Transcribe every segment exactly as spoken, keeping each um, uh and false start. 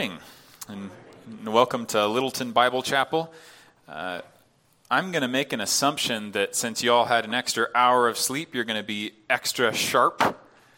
And welcome to Littleton Bible Chapel. Uh, I'm going to make an assumption that since you all had an extra hour of sleep, you're going to be extra sharp.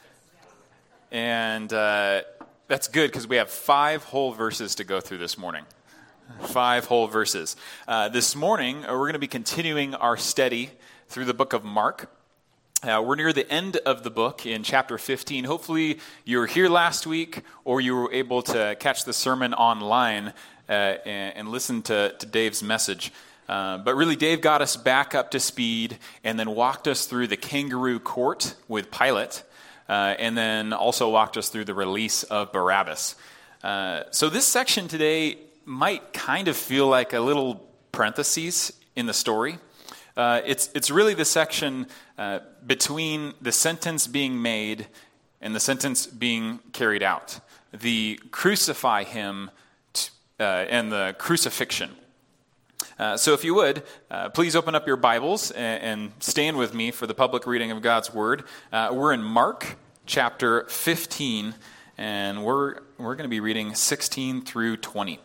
And uh, that's good because we have five whole verses to go through this morning. Five whole verses. Uh, this morning, uh, we're going to be continuing our study through the book of Mark. Uh, we're near the end of the book in chapter fifteen. Hopefully you were here last week or you were able to catch the sermon online uh, and, and listen to, to Dave's message. Uh, but really, Dave got us back up to speed and then walked us through the kangaroo court with Pilate, uh, and then also walked us through the release of Barabbas. Uh, so this section today might kind of feel like a little parentheses in the story. Uh, it's it's really the section uh, between the sentence being made and the sentence being carried out. The crucify him t- uh, and the crucifixion. Uh, so if you would, uh, please open up your Bibles and, and stand with me for the public reading of God's Word. Uh, we're in Mark chapter fifteen, and we're we're going to be reading sixteen through twenty.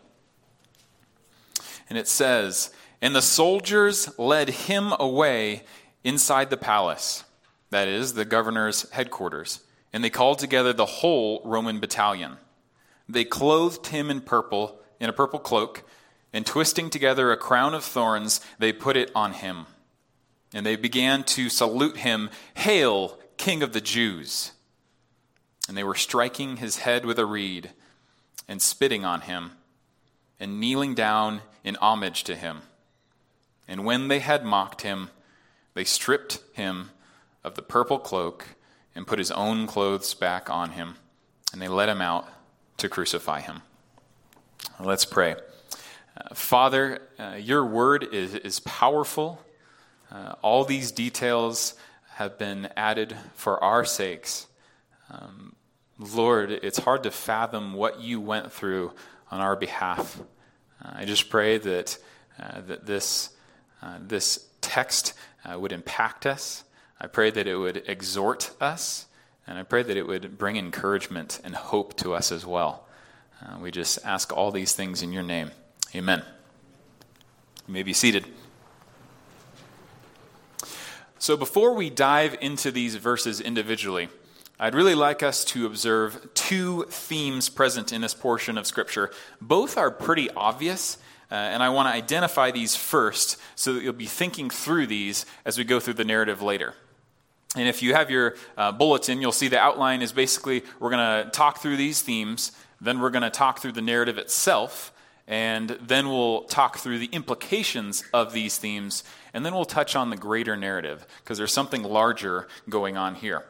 And it says, "And the soldiers led him away inside the palace," that is, the governor's headquarters, "and they called together the whole Roman battalion. They clothed him in purple, in a purple cloak, and twisting together a crown of thorns, they put it on him. And they began to salute him, 'Hail, King of the Jews!' And they were striking his head with a reed, and spitting on him, and kneeling down in homage to him. And when they had mocked him, they stripped him of the purple cloak and put his own clothes back on him, and they led him out to crucify him." Let's pray. Uh, Father, uh, your word is, is powerful. Uh, all these details have been added for our sakes. Um, Lord, it's hard to fathom what you went through on our behalf. Uh, I just pray that uh, that this uh, this text uh, would impact us. I pray that it would exhort us, and I pray that it would bring encouragement and hope to us as well. Uh, we just ask all these things in your name. Amen. You may be seated. So before we dive into these verses individually, I'd really like us to observe two themes present in this portion of Scripture. Both are pretty obvious, uh, and I want to identify these first so that you'll be thinking through these as we go through the narrative later. And if you have your uh, bulletin, you'll see the outline is basically we're going to talk through these themes, then we're going to talk through the narrative itself, and then we'll talk through the implications of these themes, and then we'll touch on the greater narrative, because there's something larger going on here.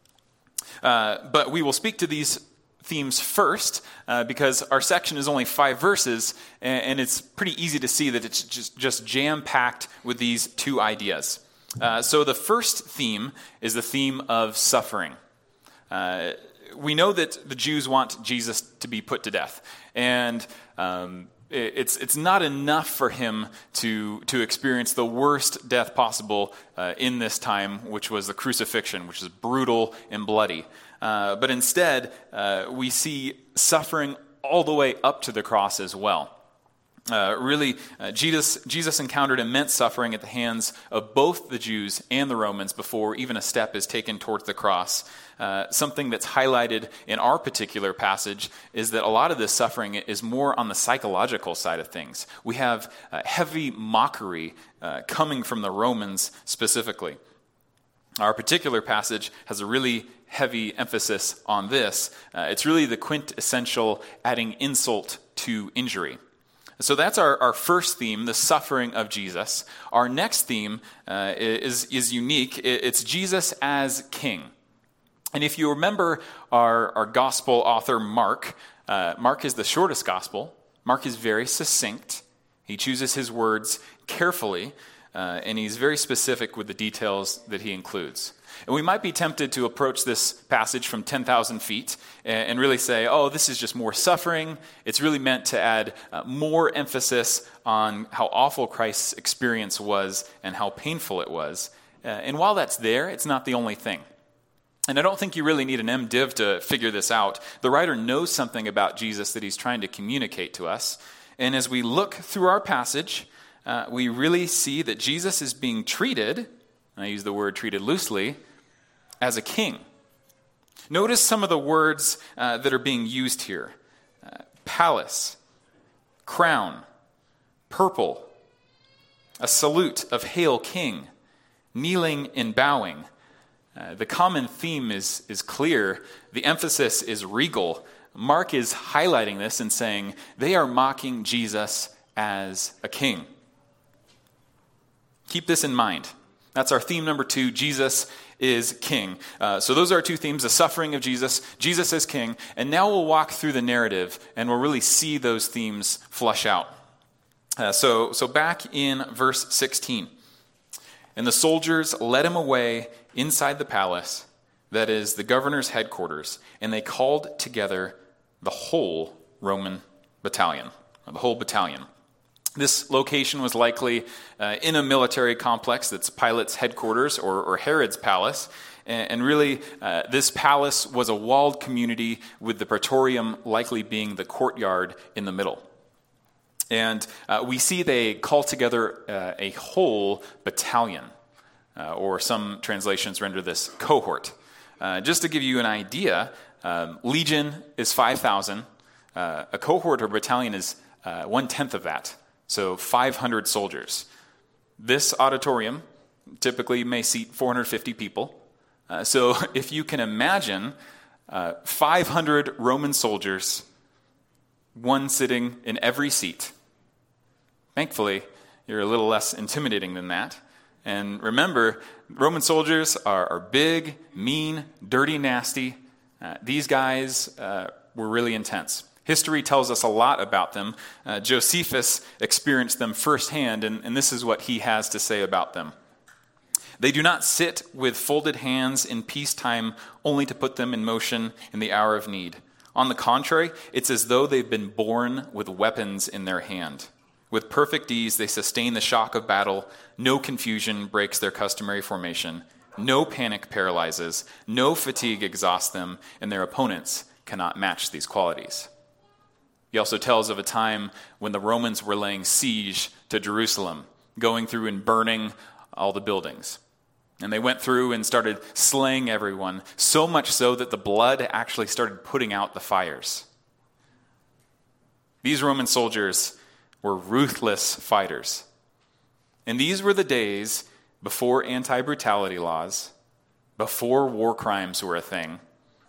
Uh, but we will speak to these themes first uh, because our section is only five verses, and, and it's pretty easy to see that it's just, just jam-packed with these two ideas. Uh, so the first theme is the theme of suffering. Uh, we know that the Jews want Jesus to be put to death, and um, it, it's it's not enough for him to to experience the worst death possible uh, in this time, which was the crucifixion, which is brutal and bloody. Uh, but instead, uh, we see suffering all the way up to the cross as well. Uh, really, uh, Jesus, Jesus encountered immense suffering at the hands of both the Jews and the Romans before even a step is taken towards the cross. Uh, something that's highlighted in our particular passage is that a lot of this suffering is more on the psychological side of things. We have uh, heavy mockery uh, coming from the Romans specifically. Our particular passage has a really heavy emphasis on this. Uh, it's really the quintessential adding insult to injury. So that's our, our first theme, the suffering of Jesus. Our next theme uh, is, is unique. It's Jesus as King. And if you remember our, our gospel author, Mark, uh, Mark is the shortest gospel. Mark is very succinct. He chooses his words carefully, uh, and he's very specific with the details that he includes. And we might be tempted to approach this passage from ten thousand feet and really say, oh, this is just more suffering. It's really meant to add uh, more emphasis on how awful Christ's experience was and how painful it was. Uh, and while that's there, it's not the only thing. And I don't think you really need an MDiv to figure this out. The writer knows something about Jesus that he's trying to communicate to us. And as we look through our passage, uh, we really see that Jesus is being treated, and I use the word treated loosely, as a king. Notice some of the words uh, that are being used here. Uh, palace, crown, purple, a salute of Hail King, kneeling and bowing. Uh, the common theme is, is clear. The emphasis is regal. Mark is highlighting this and saying they are mocking Jesus as a king. Keep this in mind. That's our theme number two. Jesus is king. Uh, so those are our two themes, the suffering of Jesus, Jesus as king. And now we'll walk through the narrative and we'll really see those themes flush out. Uh, so, so back in verse sixteen. And the soldiers led him away inside the palace, that is, the governor's headquarters, and they called together the whole Roman battalion, or the whole battalion. This location was likely uh, in a military complex that's Pilate's headquarters, or, or Herod's palace, and, and really uh, this palace was a walled community with the praetorium likely being the courtyard in the middle. And uh, we see they call together uh, a whole battalion, uh, or some translations render this cohort. Uh, just to give you an idea, um, legion is five thousand. Uh, a cohort or battalion is uh, one-tenth of that, so five hundred soldiers. This auditorium typically may seat four hundred fifty people. Uh, so if you can imagine uh, five hundred Roman soldiers, one sitting in every seat. Thankfully, you're a little less intimidating than that. And remember, Roman soldiers are, are big, mean, dirty, nasty. Uh, these guys uh, were really intense. History tells us a lot about them. Uh, Josephus experienced them firsthand, and, and this is what he has to say about them. They do not sit with folded hands in peacetime only to put them in motion in the hour of need. On the contrary, it's as though they've been born with weapons in their hand. With perfect ease, they sustain the shock of battle. No confusion breaks their customary formation. No panic paralyzes. No fatigue exhausts them, and their opponents cannot match these qualities. He also tells of a time when the Romans were laying siege to Jerusalem, going through and burning all the buildings. And they went through and started slaying everyone, so much so that the blood actually started putting out the fires. These Roman soldiers were ruthless fighters. And these were the days before anti-brutality laws, before war crimes were a thing.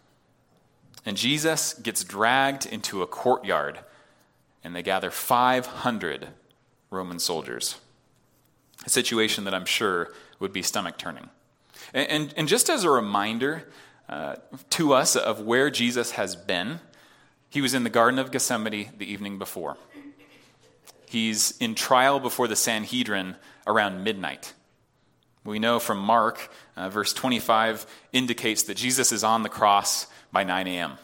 And Jesus gets dragged into a courtyard, and they gather five hundred Roman soldiers. A situation that I'm sure would be stomach-turning. And, and, and just as a reminder uh, to us of where Jesus has been, he was in the Garden of Gethsemane the evening before. He's in trial before the Sanhedrin around midnight. We know from Mark, uh, verse twenty-five indicates that Jesus is on the cross by nine a.m.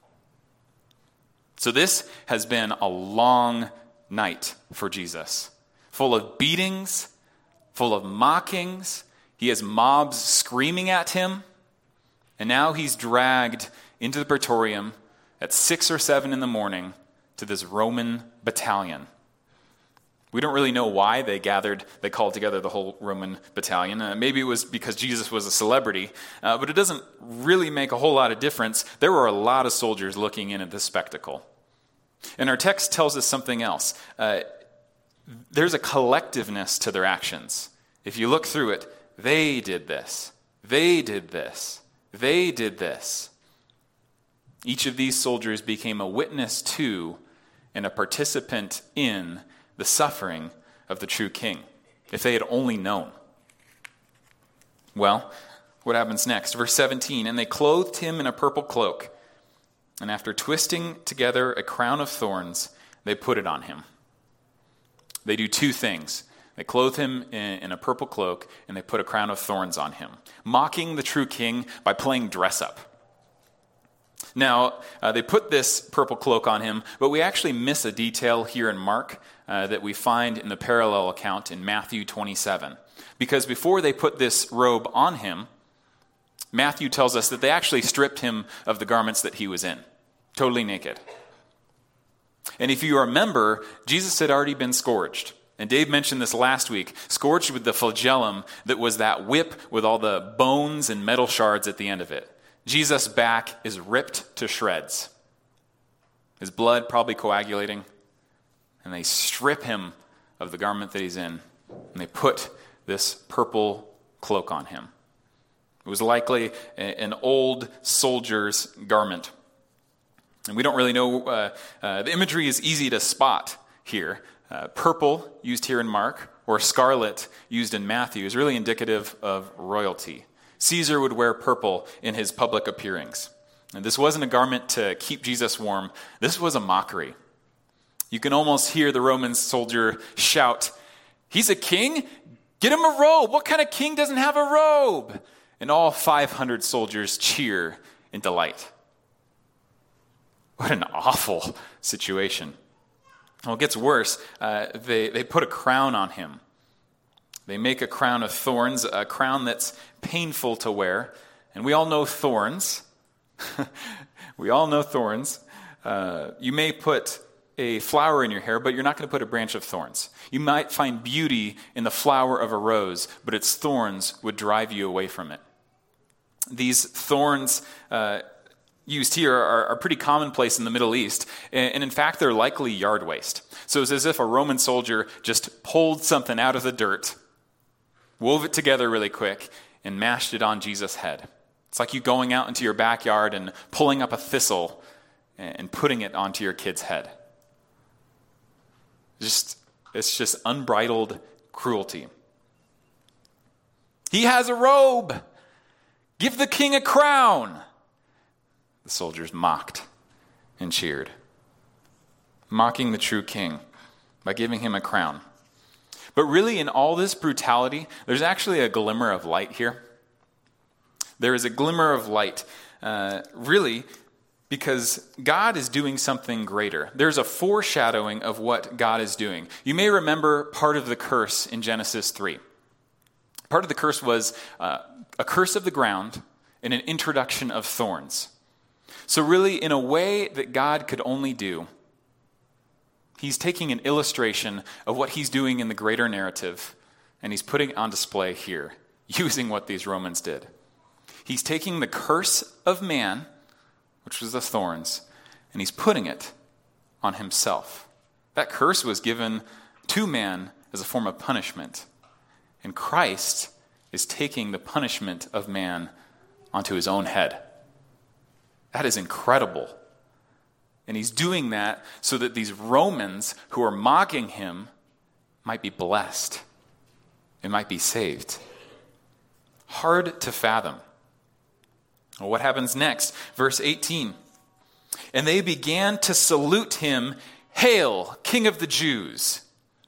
So this has been a long night for Jesus, full of beatings, full of mockings. He has mobs screaming at him, and now he's dragged into the praetorium at six or seven in the morning to this Roman battalion. We don't really know why they gathered, they called together the whole Roman battalion. Uh, maybe it was because Jesus was a celebrity, uh, but it doesn't really make a whole lot of difference. There were a lot of soldiers looking in at this spectacle. And our text tells us something else. Uh, there's a collectiveness to their actions. If you look through it, they did this, they did this, they did this. Each of these soldiers became a witness to and a participant in the suffering of the true king, if they had only known. Well, what happens next? Verse seventeen, and they clothed him in a purple cloak, and after twisting together a crown of thorns, they put it on him. They do two things. They clothe him in, in a purple cloak, and they put a crown of thorns on him, mocking the true king by playing dress up. Now, uh, they put this purple cloak on him, but we actually miss a detail here in Mark uh, that we find in the parallel account in Matthew twenty-seven. Because before they put this robe on him, Matthew tells us that they actually stripped him of the garments that he was in, totally naked. And if you remember, Jesus had already been scourged. And Dave mentioned this last week, scourged with the flagellum that was that whip with all the bones and metal shards at the end of it. Jesus' back is ripped to shreds. His blood probably coagulating. And they strip him of the garment that he's in. And they put this purple cloak on him. It was likely an old soldier's garment. And we don't really know, uh, uh, the imagery is easy to spot here. Uh, purple, used here in Mark, or scarlet, used in Matthew, is really indicative of royalty. Caesar would wear purple in his public appearings. And this wasn't a garment to keep Jesus warm. This was a mockery. You can almost hear the Roman soldier shout, "He's a king? Get him a robe! What kind of king doesn't have a robe?" And all five hundred soldiers cheer in delight. What an awful situation. Well, it gets worse. Uh, they, they put a crown on him. They make a crown of thorns, a crown that's painful to wear. And we all know thorns. we all know thorns. Uh, you may put a flower in your hair, but you're not going to put a branch of thorns. You might find beauty in the flower of a rose, but its thorns would drive you away from it. These thorns uh, used here are, are pretty commonplace in the Middle East, and, and in fact, they're likely yard waste. So it's as if a Roman soldier just pulled something out of the dirt, wove it together really quick, and mashed it on Jesus' head. It's like you going out into your backyard and pulling up a thistle and, and putting it onto your kid's head. Just, it's just unbridled cruelty. He has a robe. Give the king a crown. The soldiers mocked and cheered, mocking the true king by giving him a crown. But really, in all this brutality, there's actually a glimmer of light here. There is a glimmer of light, uh, really, because God is doing something greater. There's a foreshadowing of what God is doing. You may remember part of the curse in Genesis three. Part of the curse was uh, a curse of the ground and an introduction of thorns. So really, in a way that God could only do, he's taking an illustration of what he's doing in the greater narrative, and he's putting it on display here, using what these Romans did. He's taking the curse of man, which was the thorns, and he's putting it on himself. That curse was given to man as a form of punishment. And Christ is taking the punishment of man onto his own head. That is incredible. And he's doing that so that these Romans who are mocking him might be blessed. It might be saved. Hard to fathom. Well, what happens next? Verse eighteen. And they began to salute him, "Hail, King of the Jews."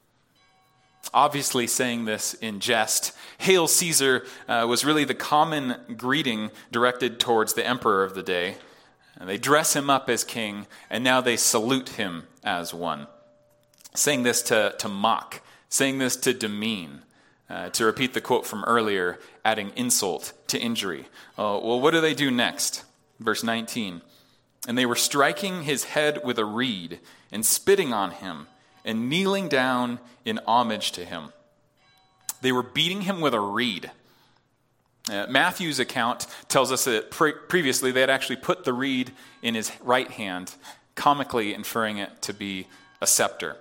Obviously saying this in jest. Hail Caesar uh, was really the common greeting directed towards the emperor of the day. And they dress him up as king, and now they salute him as one. Saying this to, to mock, saying this to demean, uh, to repeat the quote from earlier, adding insult to injury. Uh, well, what do they do next? Verse nineteen. And they were striking his head with a reed and spitting on him and kneeling down in homage to him. They were beating him with a reed. Uh, Matthew's account tells us that pre- previously they had actually put the reed in his right hand, comically inferring it to be a scepter.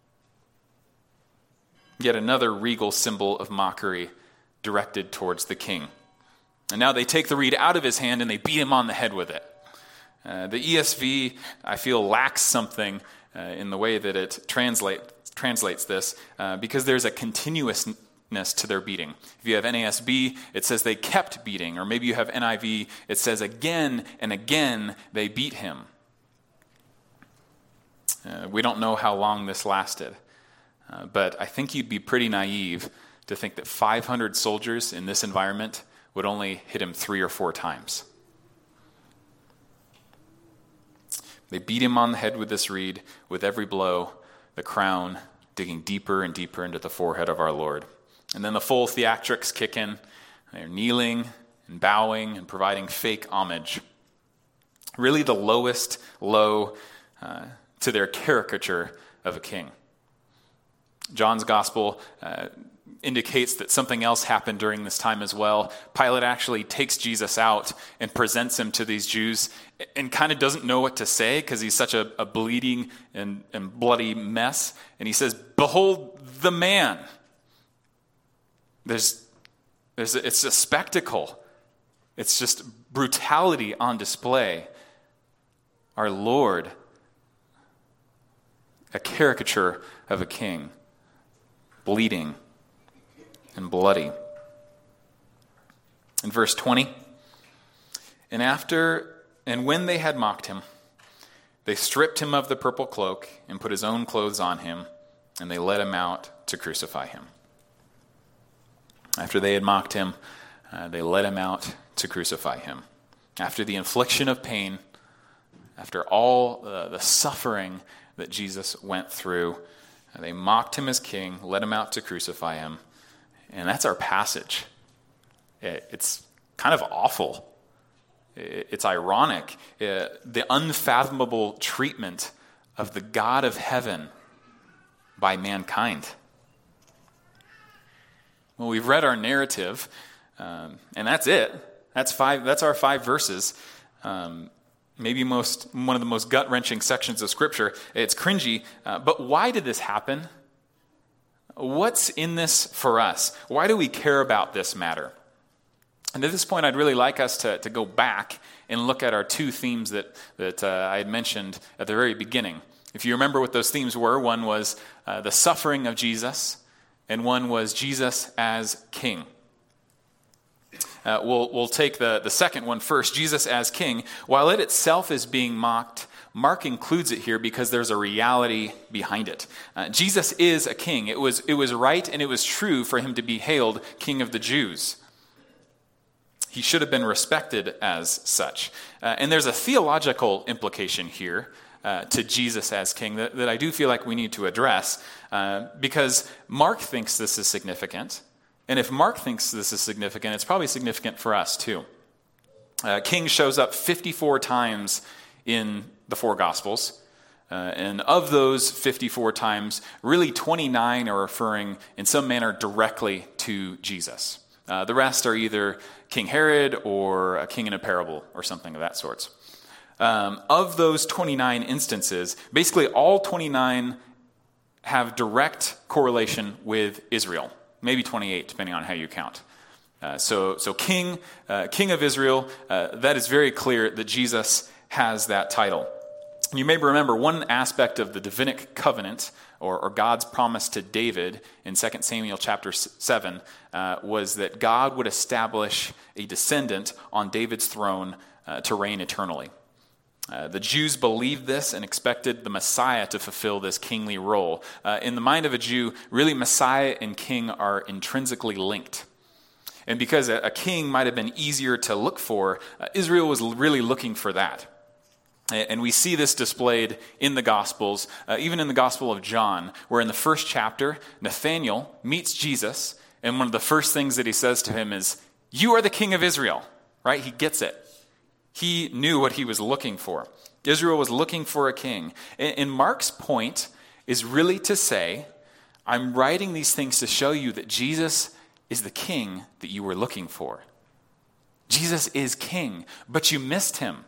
Yet another regal symbol of mockery directed towards the king. And now they take the reed out of his hand and they beat him on the head with it. Uh, the E S V, I feel, lacks something uh, in the way that it translate, translates this, uh, because there's a continuousness to their beating. If you have N A S B, it says they kept beating, or maybe you have N I V, it says again and again they beat him. Uh, we don't know how long this lasted, uh, but I think you'd be pretty naive to think that five hundred soldiers in this environment would only hit him three or four times. They beat him on the head with this reed, with every blow, the crown digging deeper and deeper into the forehead of our Lord. And then the full theatrics kick in. They're kneeling and bowing and providing fake homage. Really the lowest low uh, to their caricature of a king. John's gospel uh, indicates that something else happened during this time as well. Pilate actually takes Jesus out and presents him to these Jews and kind of doesn't know what to say because he's such a, a bleeding and, and bloody mess. And he says, "Behold the man." There's, there's a, it's a spectacle. It's just brutality on display. Our Lord, a caricature of a king, bleeding and bloody. In verse twenty, and after and when they had mocked him, they stripped him of the purple cloak and put his own clothes on him, and they led him out to crucify him. After they had mocked him, uh, they led him out to crucify him. After the infliction of pain, after all uh, the suffering that Jesus went through, uh, they mocked him as king, led him out to crucify him. And that's our passage. It, it's kind of awful. It, it's ironic. It, the unfathomable treatment of the God of heaven by mankind. Well, we've read our narrative, um, and that's it. That's five. That's our five verses. Um, maybe most one of the most gut-wrenching sections of Scripture. It's cringy, uh, but why did this happen? What's in this for us? Why do we care about this matter? And at this point, I'd really like us to, to go back and look at our two themes that, that uh, I had mentioned at the very beginning. If you remember what those themes were, one was uh, the suffering of Jesus, and one was Jesus as king. Uh, we'll, we'll take the, the second one first, Jesus as king. While it itself is being mocked, Mark includes it here because there's a reality behind it. Uh, Jesus is a king. It was, it was right and it was true for him to be hailed King of the Jews. He should have been respected as such. Uh, and there's a theological implication here uh, to Jesus as king that, that I do feel like we need to address uh, because Mark thinks this is significant. And if Mark thinks this is significant, it's probably significant for us too. Uh, king shows up fifty-four times in the four Gospels. Uh, and of those fifty-four times, really twenty-nine are referring in some manner directly to Jesus. Uh, the rest are either King Herod or a king in a parable or something of that sort. Um, of those twenty-nine instances, basically all twenty-nine have direct correlation with Israel. Maybe twenty-eight, depending on how you count. Uh, so, so king, uh, king of Israel, uh, that is very clear that Jesus has that title. You may remember one aspect of the Davidic covenant, or, or God's promise to David in Second Samuel chapter seven, uh, was that God would establish a descendant on David's throne uh, to reign eternally. Uh, the Jews believed this and expected the Messiah to fulfill this kingly role. Uh, in the mind of a Jew, really Messiah and king are intrinsically linked. And because a, a king might have been easier to look for, uh, Israel was really looking for that. And we see this displayed in the Gospels, uh, even in the Gospel of John, where in the first chapter, Nathanael meets Jesus, and one of the first things that he says to him is, "You are the King of Israel," right? He gets it. He knew what he was looking for. Israel was looking for a king. And Mark's point is really to say, I'm writing these things to show you that Jesus is the king that you were looking for. Jesus is king, but you missed him.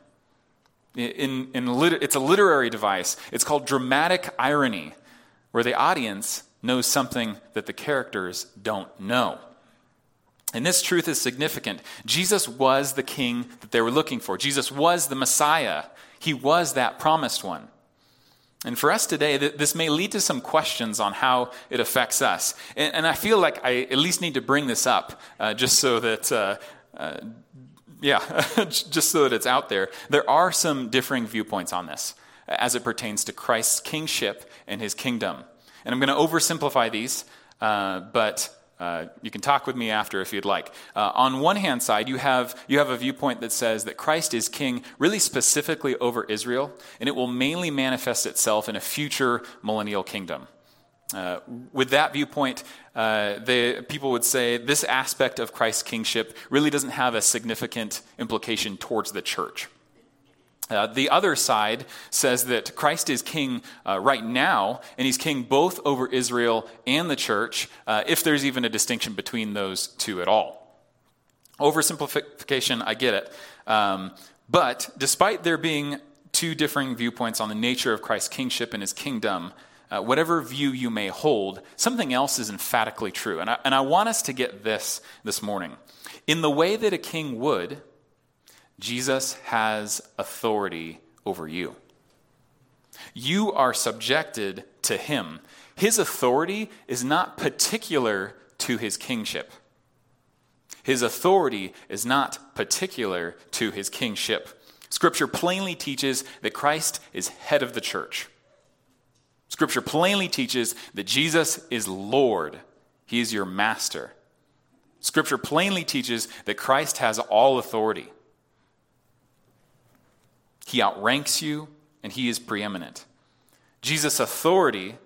In, in, it's a literary device. It's called dramatic irony, where the audience knows something that the characters don't know. And this truth is significant. Jesus was the king that they were looking for. Jesus was the Messiah. He was that promised one. And for us today, this may lead to some questions on how it affects us. And, and I feel like I at least need to bring this up, uh, just so that, uh, uh, yeah, just so that it's out there. There are some differing viewpoints on this as it pertains to Christ's kingship and his kingdom. And I'm going to oversimplify these, uh, but Uh, you can talk with me after if you'd like. Uh, on one hand side, you have you have a viewpoint that says that Christ is king really specifically over Israel, and it will mainly manifest itself in a future millennial kingdom. Uh, with that viewpoint, uh, the people would say this aspect of Christ's kingship really doesn't have a significant implication towards the church. Uh, the other side says that Christ is king uh, right now, and he's king both over Israel and the church, uh, if there's even a distinction between those two at all. Oversimplification, I get it. Um, but despite there being two differing viewpoints on the nature of Christ's kingship and his kingdom, uh, whatever view you may hold, something else is emphatically true. And I, and I want us to get this this morning. In the way that a king would, Jesus has authority over you. You are subjected to him. His authority is not particular to his kingship. His authority is not particular to his kingship. Scripture plainly teaches that Christ is head of the church. Scripture plainly teaches that Jesus is Lord. He is your master. Scripture plainly teaches that Christ has all authority. He outranks you, and he is preeminent. Jesus' authority,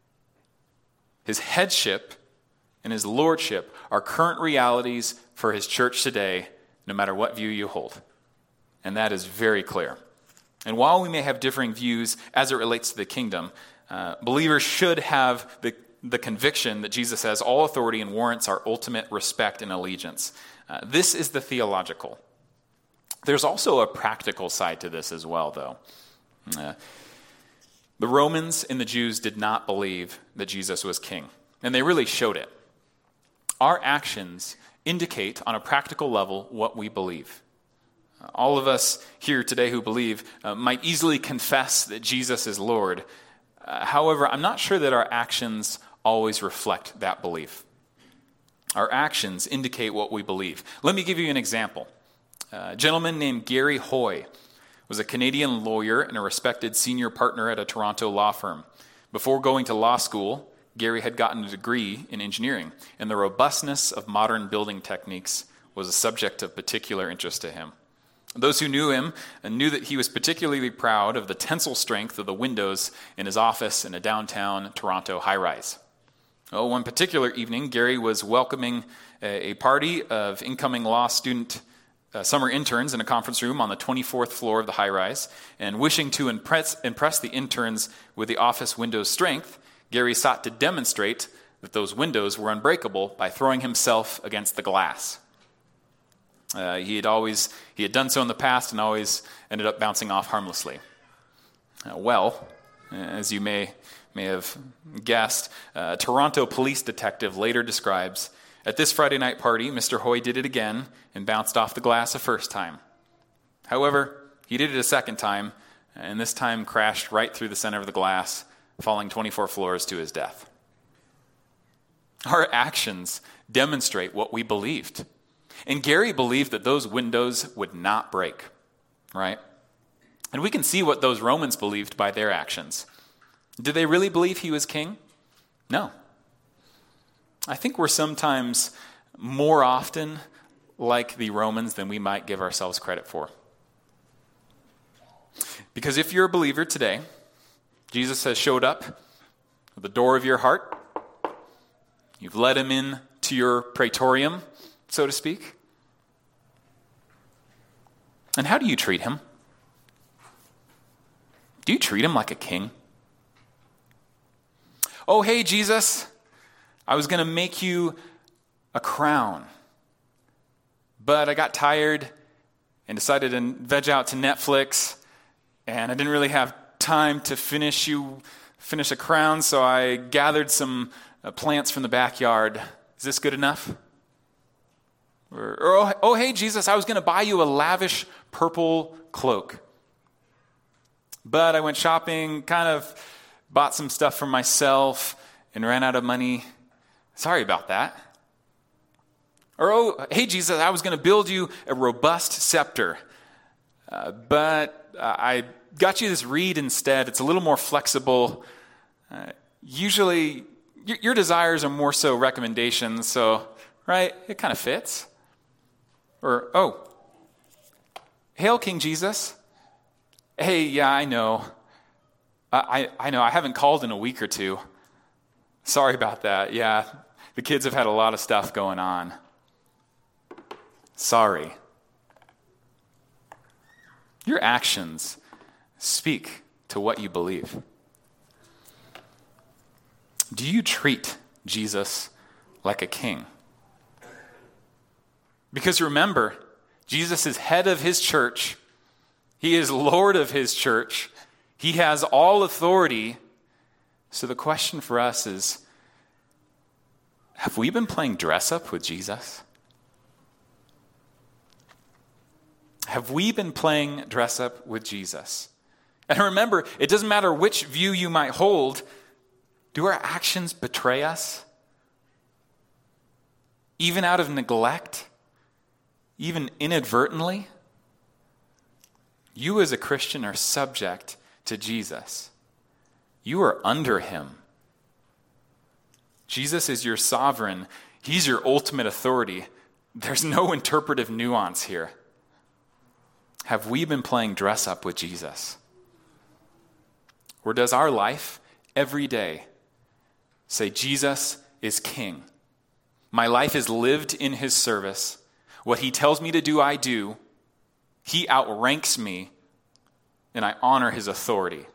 his headship, and his lordship are current realities for his church today, no matter what view you hold. And that is very clear. And while we may have differing views as it relates to the kingdom, uh, believers should have the, the conviction that Jesus has all authority and warrants our ultimate respect and allegiance. Uh, this is the theological. There's also a practical side to this as well, though. Uh, the Romans and the Jews did not believe that Jesus was king, and they really showed it. Our actions indicate on a practical level what we believe. Uh, all of us here today who believe uh, might easily confess that Jesus is Lord. Uh, however, I'm not sure that our actions always reflect that belief. Our actions indicate what we believe. Let me give you an example. A gentleman named Gary Hoy was a Canadian lawyer and a respected senior partner at a Toronto law firm. Before going to law school, Gary had gotten a degree in engineering, and the robustness of modern building techniques was a subject of particular interest to him. Those who knew him knew that he was particularly proud of the tensile strength of the windows in his office in a downtown Toronto high-rise. Oh, one particular evening, Gary was welcoming a party of incoming law student Uh, summer interns in a conference room on the twenty-fourth floor of the high-rise, and wishing to impress, impress the interns with the office window's strength, Gary sought to demonstrate that those windows were unbreakable by throwing himself against the glass. Uh, he had always he had done so in the past and always ended up bouncing off harmlessly. Uh, well, as you may may have guessed, uh, a Toronto police detective later describes, at this Friday night party, Mister Hoy did it again and bounced off the glass a first time. However, he did it a second time, and this time crashed right through the center of the glass, falling twenty-four floors to his death. Our actions demonstrate what we believed. And Gary believed that those windows would not break, right? And we can see what those Romans believed by their actions. Did they really believe he was king? No. I think we're sometimes more often like the Romans than we might give ourselves credit for. Because if you're a believer today, Jesus has showed up at the door of your heart. You've let him in to your praetorium, so to speak. And how do you treat him? Do you treat him like a king? Oh, hey, Jesus, I was going to make you a crown, but I got tired and decided to veg out to Netflix, and I didn't really have time to finish you finish a crown, so I gathered some uh, plants from the backyard. Is this good enough? Or, or oh, oh, hey, Jesus, I was going to buy you a lavish purple cloak, but I went shopping, kind of bought some stuff for myself, and ran out of money. Sorry about that. Or, oh, hey, Jesus, I was going to build you a robust scepter, uh, but uh, I got you this reed instead. It's a little more flexible. Uh, usually, y- your desires are more so recommendations, so, right, it kind of fits. Or, oh, hail, King Jesus. Hey, yeah, I know. I, I, I know, I haven't called in a week or two. Sorry about that. Yeah, the kids have had a lot of stuff going on. Sorry. Your actions speak to what you believe. Do you treat Jesus like a king? Because remember, Jesus is head of his church. He is Lord of his church. He has all authority. So the question for us is, have we been playing dress up with Jesus? Have we been playing dress up with Jesus? And remember, it doesn't matter which view you might hold. Do our actions betray us? Even out of neglect? Even inadvertently? You as a Christian are subject to Jesus. You are under him. Jesus is your sovereign. He's your ultimate authority. There's no interpretive nuance here. Have we been playing dress up with Jesus? Or does our life every day say, Jesus is king? My life is lived in his service. What he tells me to do, I do. He outranks me, and I honor his authority.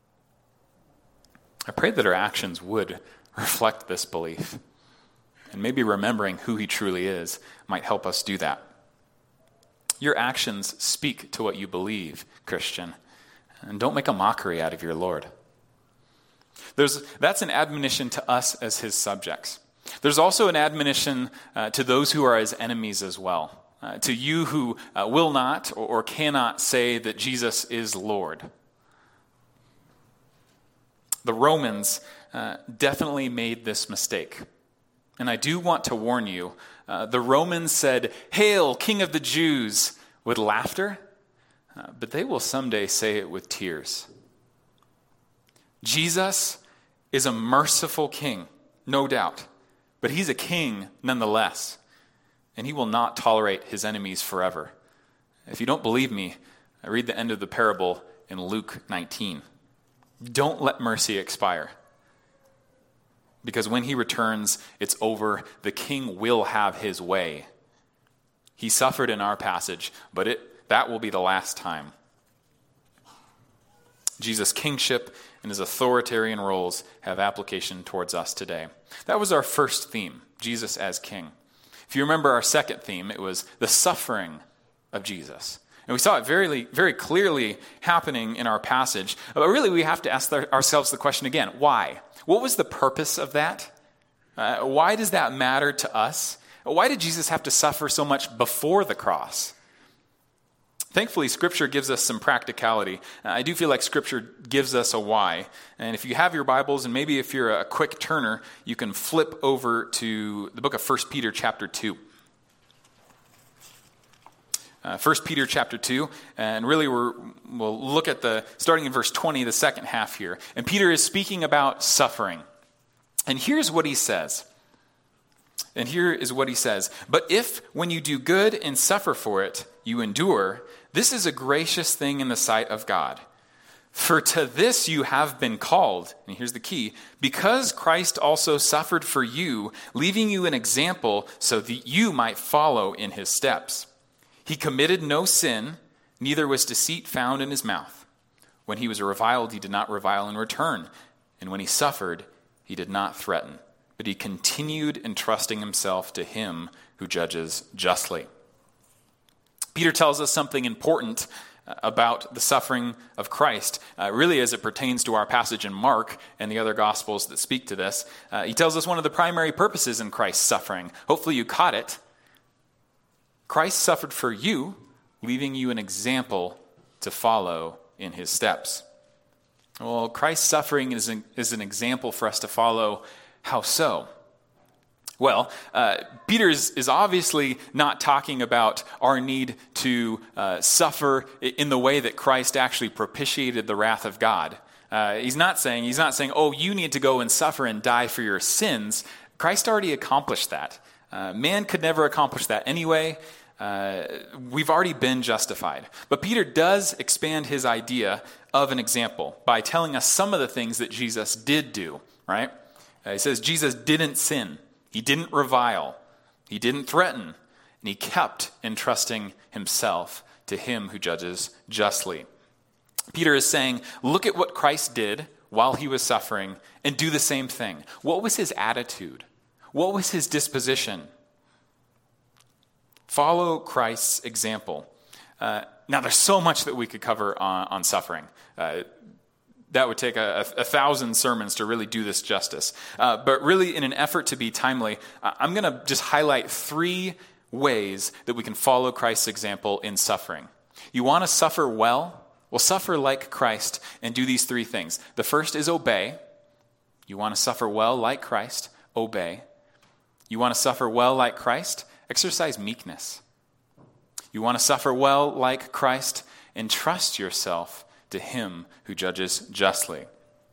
I pray that our actions would reflect this belief. And maybe remembering who he truly is might help us do that. Your actions speak to what you believe, Christian. And don't make a mockery out of your Lord. There's, that's an admonition to us as his subjects. There's also an admonition uh, to those who are his enemies as well. Uh, to you who uh, will not or, or cannot say that Jesus is Lord. The Romans uh, definitely made this mistake. And I do want to warn you, uh, the Romans said, "Hail, King of the Jews," with laughter, uh, but they will someday say it with tears. Jesus is a merciful king, no doubt, but he's a king nonetheless, and he will not tolerate his enemies forever. If you don't believe me, I read the end of the parable in Luke nineteen. Don't let mercy expire. Because when he returns, it's over. The king will have his way. He suffered in our passage, but it that will be the last time. Jesus' kingship and his authoritarian roles have application towards us today. That was our first theme, Jesus as king. If you remember our second theme, it was the suffering of Jesus. And we saw it very, very clearly happening in our passage. But really, we have to ask ourselves the question again, why? What was the purpose of that? Uh, why does that matter to us? Why did Jesus have to suffer so much before the cross? Thankfully, Scripture gives us some practicality. Uh, I do feel like Scripture gives us a why. And if you have your Bibles, and maybe if you're a quick turner, you can flip over to the book of First Peter chapter two. Uh, First Peter chapter two, and really we're, we'll look at the, starting in verse twenty, the second half here. And Peter is speaking about suffering. And here's what he says. And here is what he says. "But if, when you do good and suffer for it, you endure, this is a gracious thing in the sight of God. For to this you have been called," and here's the key, "because Christ also suffered for you, leaving you an example so that you might follow in his steps. He committed no sin, neither was deceit found in his mouth. When he was reviled, he did not revile in return. And when he suffered, he did not threaten, but he continued entrusting himself to him who judges justly." Peter tells us something important about the suffering of Christ, uh, really as it pertains to our passage in Mark and the other Gospels that speak to this. Uh, he tells us one of the primary purposes in Christ's suffering. Hopefully you caught it. Christ suffered for you, leaving you an example to follow in his steps. Well, Christ's suffering is an, is an example for us to follow. How so? Well, uh, Peter is, is obviously not talking about our need to uh, suffer in the way that Christ actually propitiated the wrath of God. Uh, he's not saying, he's not saying, oh, you need to go and suffer and die for your sins. Christ already accomplished that. Uh, man could never accomplish that anyway. Uh, we've already been justified. But Peter does expand his idea of an example by telling us some of the things that Jesus did do, right? Uh, he says Jesus didn't sin. He didn't revile. He didn't threaten. And he kept entrusting himself to him who judges justly. Peter is saying, look at what Christ did while he was suffering and do the same thing. What was his attitude? What was his disposition? Follow Christ's example. Uh, now, there's so much that we could cover on, on suffering. Uh, that would take a, a, a thousand sermons to really do this justice. Uh, but really, in an effort to be timely, uh, I'm going to just highlight three ways that we can follow Christ's example in suffering. You want to suffer well? Well, suffer like Christ and do these three things. The first is obey. You want to suffer well like Christ? Obey. You want to suffer well like Christ? Exercise meekness. You want to suffer well like Christ? Entrust yourself to him who judges justly.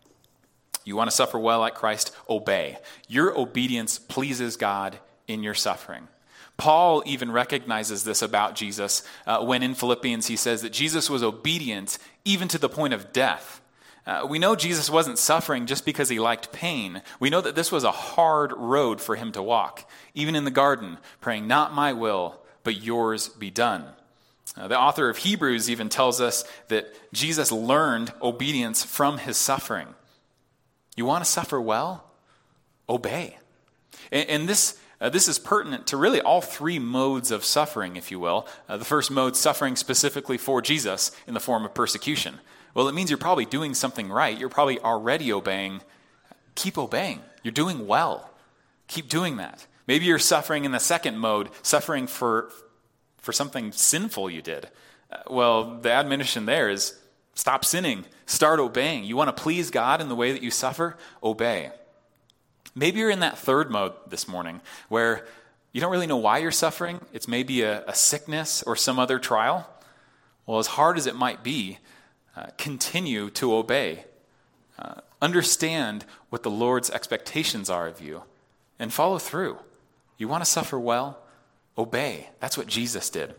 You want to suffer well like Christ? Obey. Your obedience pleases God in your suffering. Paul even recognizes this about Jesus uh, when in Philippians he says that Jesus was obedient even to the point of death. Uh, we know Jesus wasn't suffering just because he liked pain. We know that this was a hard road for him to walk, even in the garden, praying, not my will, but yours be done. Uh, the author of Hebrews even tells us that Jesus learned obedience from his suffering. You want to suffer well? Obey. And, and this Uh, this is pertinent to really all three modes of suffering, if you will. Uh, the first mode, suffering specifically for Jesus in the form of persecution. Well, it means you're probably doing something right. You're probably already obeying. Keep obeying. You're doing well. Keep doing that. Maybe you're suffering in the second mode, suffering for, for something sinful you did. Uh, well, the admonition there is stop sinning. Start obeying. You want to please God in the way that you suffer? Obey. Maybe you're in that third mode this morning where you don't really know why you're suffering. It's maybe a, a sickness or some other trial. Well, as hard as it might be, uh, continue to obey. Uh, understand what the Lord's expectations are of you and follow through. You want to suffer well? Obey. That's what Jesus did.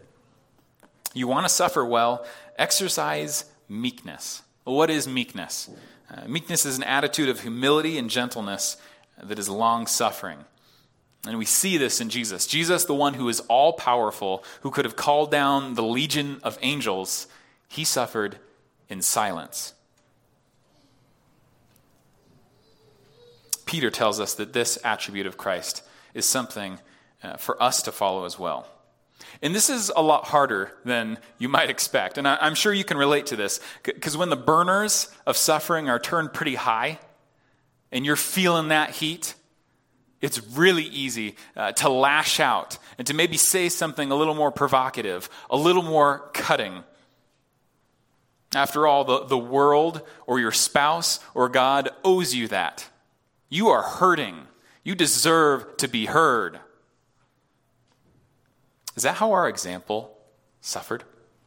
You want to suffer well? Exercise meekness. Well, what is meekness? Uh, meekness is an attitude of humility and gentleness that is long-suffering. And we see this in Jesus. Jesus, the one who is all-powerful, who could have called down the legion of angels, he suffered in silence. Peter tells us that this attribute of Christ is something uh, for us to follow as well. And this is a lot harder than you might expect. And I, I'm sure you can relate to this, because when the burners of suffering are turned pretty high, and you're feeling that heat, it's really easy uh, to lash out and to maybe say something a little more provocative, a little more cutting. After all, the, the world or your spouse or God owes you that. You are hurting. You deserve to be heard. Is that how our example suffered?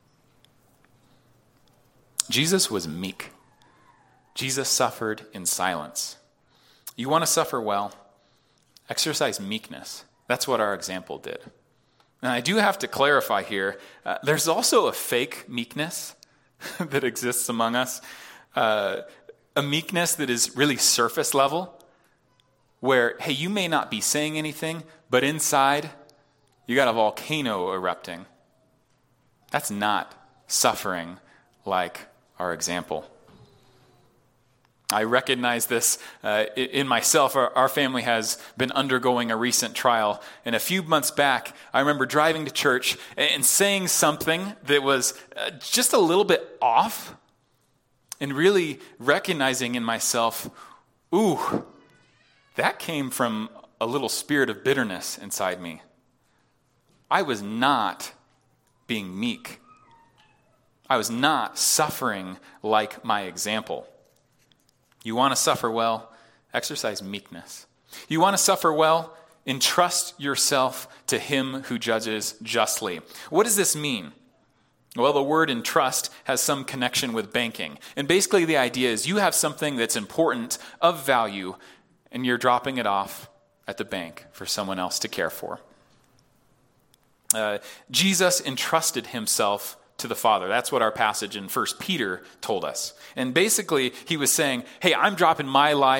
Jesus was meek. Jesus suffered in silence. You want to suffer well? Exercise meekness. That's what our example did. And I do have to clarify here, uh, there's also a fake meekness that exists among us. Uh, a meekness that is really surface level, where, hey, you may not be saying anything, but inside, you got a volcano erupting. That's not suffering like our example. I recognize this uh, in myself. Our, our family has been undergoing a recent trial. And a few months back, I remember driving to church and saying something that was uh, just a little bit off. And really recognizing in myself, ooh, that came from a little spirit of bitterness inside me. I was not being meek. I was not suffering like my example. You want to suffer well? Exercise meekness. You want to suffer well? Entrust yourself to him who judges justly. What does this mean? Well, the word entrust has some connection with banking. And basically the idea is you have something that's important, of value, and you're dropping it off at the bank for someone else to care for. Uh, Jesus entrusted himself to the Father. That's what our passage in First Peter told us. And basically, he was saying, hey, I'm dropping my life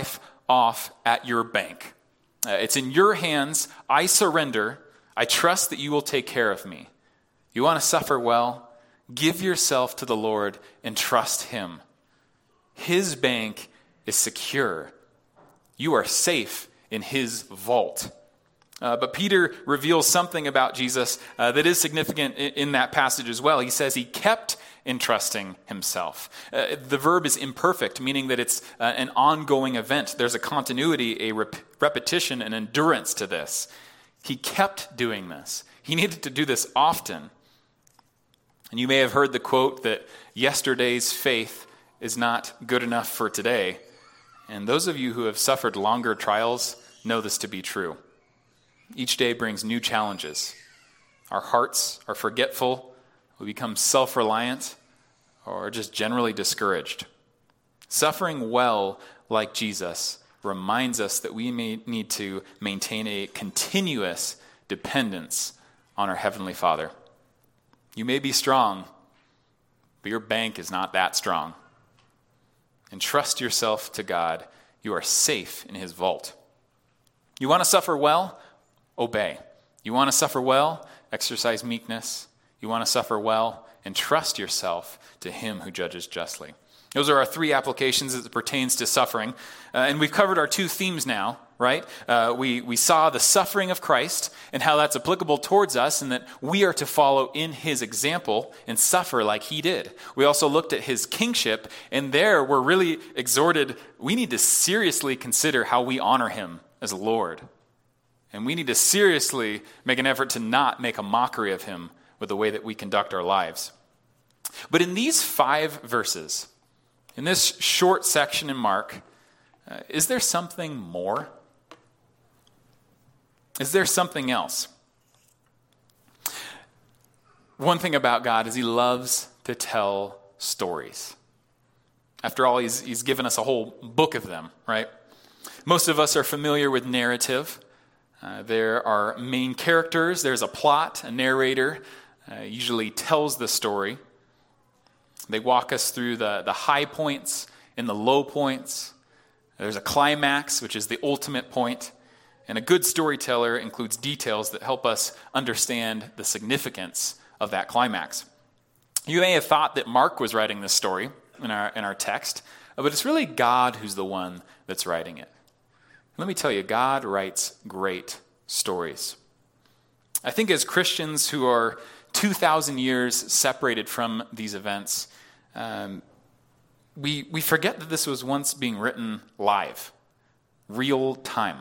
off at your bank. Uh, it's in your hands. I surrender. I trust that you will take care of me. You want to suffer well? Give yourself to the Lord and trust him. His bank is secure. You are safe in his vault. Uh, but Peter reveals something about Jesus uh, that is significant in, in that passage as well. He says he kept entrusting himself. Uh, the verb is imperfect, meaning that it's uh, an ongoing event. There's a continuity, a rep- repetition, an endurance to this. He kept doing this. He needed to do this often. And you may have heard the quote that yesterday's faith is not good enough for today. And those of you who have suffered longer trials know this to be true. Each day brings new challenges. Our hearts are forgetful, we become self-reliant, or just generally discouraged. Suffering well like Jesus reminds us that we may need to maintain a continuous dependence on our Heavenly Father. You may be strong, but your bank is not that strong. Entrust yourself to God. You are safe in his vault. You want to suffer well? Obey. You want to suffer well? Exercise meekness. You want to suffer well? Entrust yourself to him who judges justly. Those are our three applications as it pertains to suffering. Uh, and we've covered our two themes now, right? Uh, we, we saw the suffering of Christ and how that's applicable towards us and that we are to follow in his example and suffer like he did. We also looked at his kingship, and there we're really exhorted, we need to seriously consider how we honor him as Lord. And we need to seriously make an effort to not make a mockery of him with the way that we conduct our lives. But in these five verses, in this short section in Mark, uh, is there something more? Is there something else? One thing about God is he loves to tell stories. After all, he's, he's given us a whole book of them, right? Most of us are familiar with narrative. Uh, there are main characters, there's a plot, a narrator uh, usually tells the story. They walk us through the, the high points and the low points. There's a climax, which is the ultimate point. And a good storyteller includes details that help us understand the significance of that climax. You may have thought that Mark was writing this story in our, in our text, but it's really God who's the one that's writing it. Let me tell you, God writes great stories. I think as Christians who are two thousand years separated from these events, um, we, we forget that this was once being written live, real time,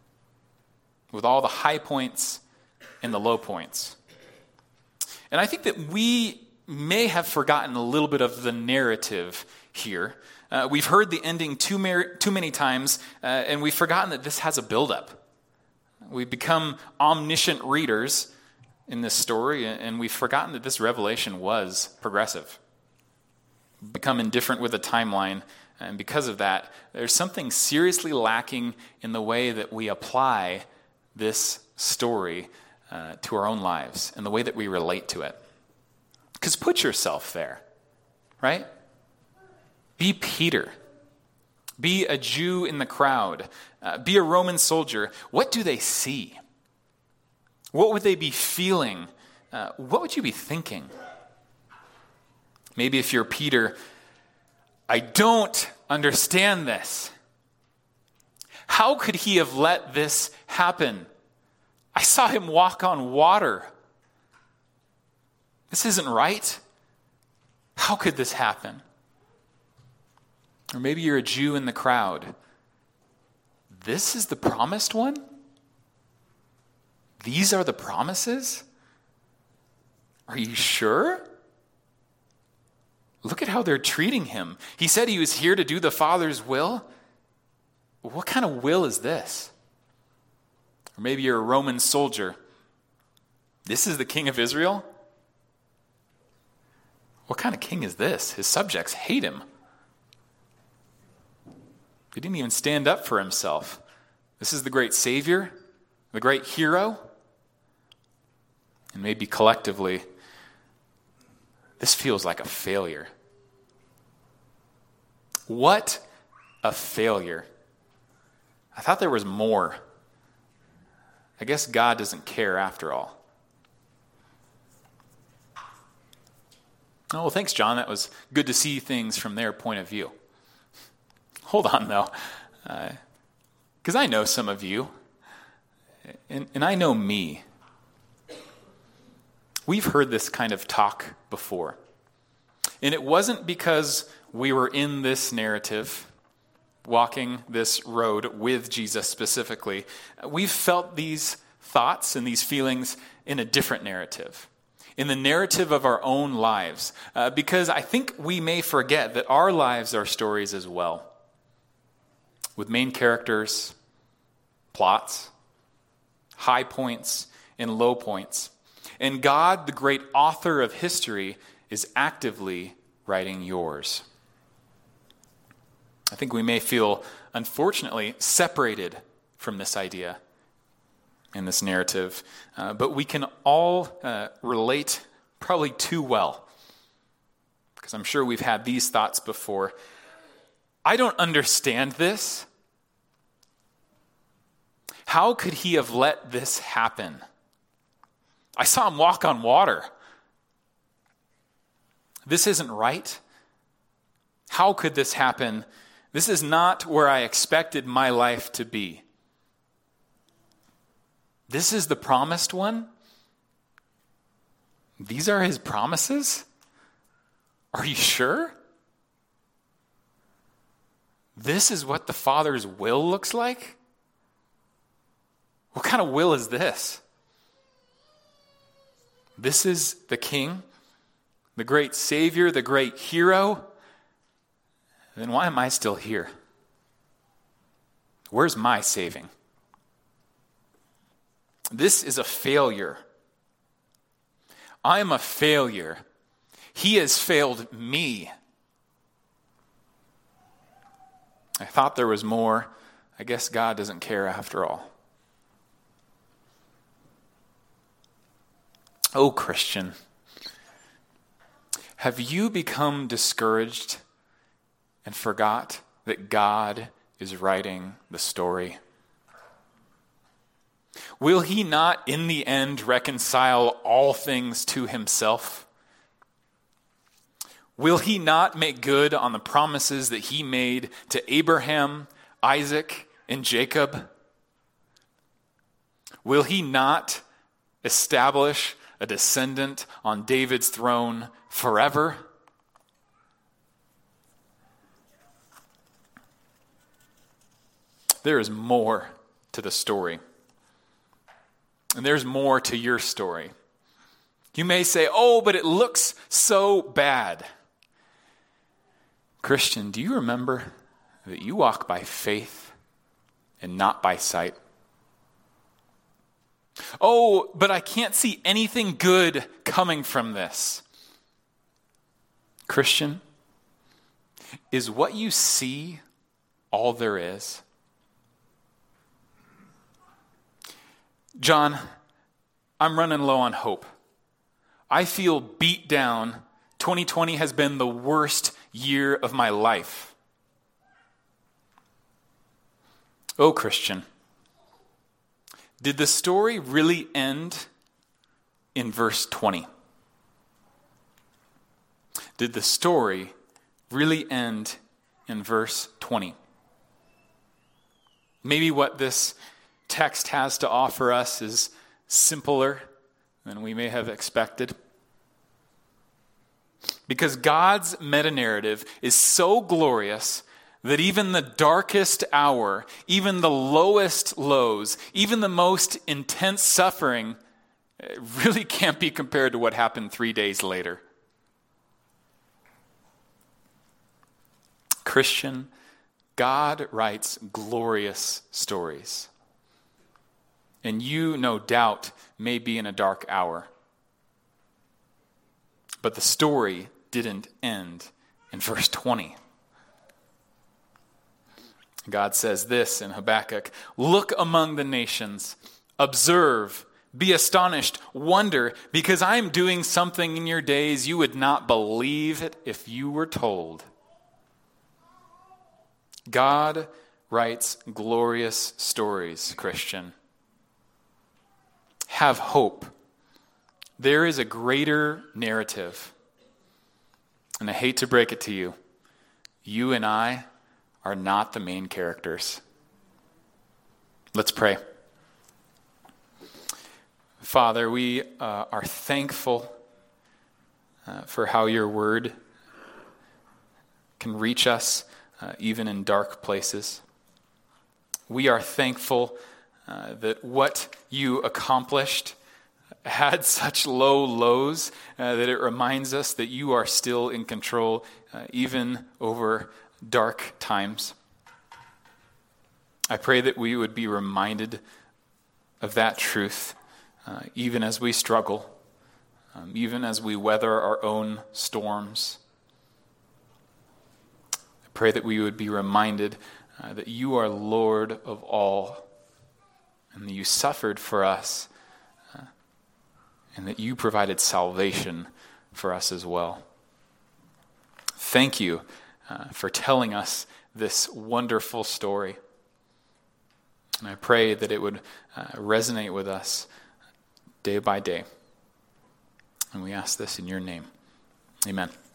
with all the high points and the low points. And I think that we may have forgotten a little bit of the narrative here. Uh, we've heard the ending too, mer- too many times, uh, and we've forgotten that this has a buildup. We've become omniscient readers in this story, and we've forgotten that this revelation was progressive. We've become indifferent with the timeline, and because of that, there's something seriously lacking in the way that we apply this story uh, to our own lives and the way that we relate to it. Because put yourself there, right? Be Peter. Be a Jew in the crowd. Uh, be a Roman soldier. What do they see? What would they be feeling? Uh, what would you be thinking? Maybe if you're Peter, I don't understand this. How could he have let this happen? I saw him walk on water. This isn't right. How could this happen? Or maybe you're a Jew in the crowd. This is the promised one? These are the promises? Are you sure? Look at how they're treating him. He said he was here to do the Father's will. What kind of will is this? Or maybe you're a Roman soldier. This is the king of Israel? What kind of king is this? His subjects hate him. He didn't even stand up for himself. This is the great Savior, the great hero. And maybe collectively, this feels like a failure. What a failure. I thought there was more. I guess God doesn't care after all. Oh, well, thanks, John. That was good to see things from their point of view. Hold on, though. Because uh, I know some of you, and, and I know me. We've heard this kind of talk before. And it wasn't because we were in this narrative, walking this road with Jesus specifically. We've felt these thoughts and these feelings in a different narrative, in the narrative of our own lives, uh, because I think we may forget that our lives are stories as well, with main characters, plots, high points, and low points. And God, the great author of history, is actively writing yours. I think we may feel, unfortunately, separated from this idea in this narrative, uh, but we can all uh, relate probably too well, because I'm sure we've had these thoughts before. I don't understand this. How could he have let this happen? I saw him walk on water. This isn't right. How could this happen? This is not where I expected my life to be. This is the promised one? These are his promises? Are you sure? This is what the Father's will looks like? What kind of will is this? This is the King, the great Savior, the great hero. Then why am I still here? Where's my saving? This is a failure. I am a failure. He has failed me. I thought there was more. I guess God doesn't care after all. Oh, Christian, have you become discouraged and forgot that God is writing the story? Will he not in the end reconcile all things to himself? Will he not make good on the promises that he made to Abraham, Isaac, and Jacob? Will he not establish a descendant on David's throne forever? There is more to the story. And there's more to your story. You may say, oh, but it looks so bad. Christian, do you remember that you walk by faith and not by sight? Oh, but I can't see anything good coming from this. Christian, is what you see all there is? John, I'm running low on hope. I feel beat down. twenty twenty has been the worst year of my life. Oh, Christian, did the story really end in verse twenty? Did the story really end in verse twenty? Maybe what this text has to offer us is simpler than we may have expected. Because God's meta-narrative is so glorious that even the darkest hour, even the lowest lows, even the most intense suffering really can't be compared to what happened three days later. Christian, God writes glorious stories. And you, no doubt, may be in a dark hour. But the story didn't end in verse twenty. God says this in Habakkuk, look among the nations, observe, be astonished, wonder, because I am doing something in your days you would not believe it if you were told. God writes glorious stories, Christian. Have hope. There is a greater narrative. And I hate to break it to you. You and I are not the main characters. Let's pray. Father, we uh, are thankful uh, for how your word can reach us uh, even in dark places. We are thankful uh, that what you accomplished had such low lows uh, that it reminds us that you are still in control uh, even over dark times. I pray that we would be reminded of that truth uh, even as we struggle, um, even as we weather our own storms. I pray that we would be reminded uh, that you are Lord of all, and that you suffered for us, uh, and that you provided salvation for us as well. Thank you uh, for telling us this wonderful story. And I pray that it would uh, resonate with us day by day. And we ask this in your name. Amen.